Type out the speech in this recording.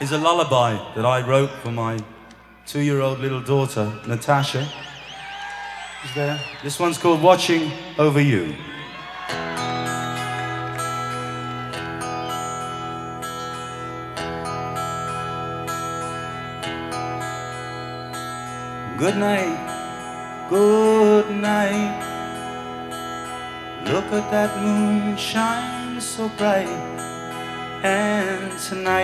is a lullaby that I wrote for my 2-year-old little daughter, Natasha. Is there? This one's called Watching Over You. Good night, good night. Look at that moon shine so bright. And tonight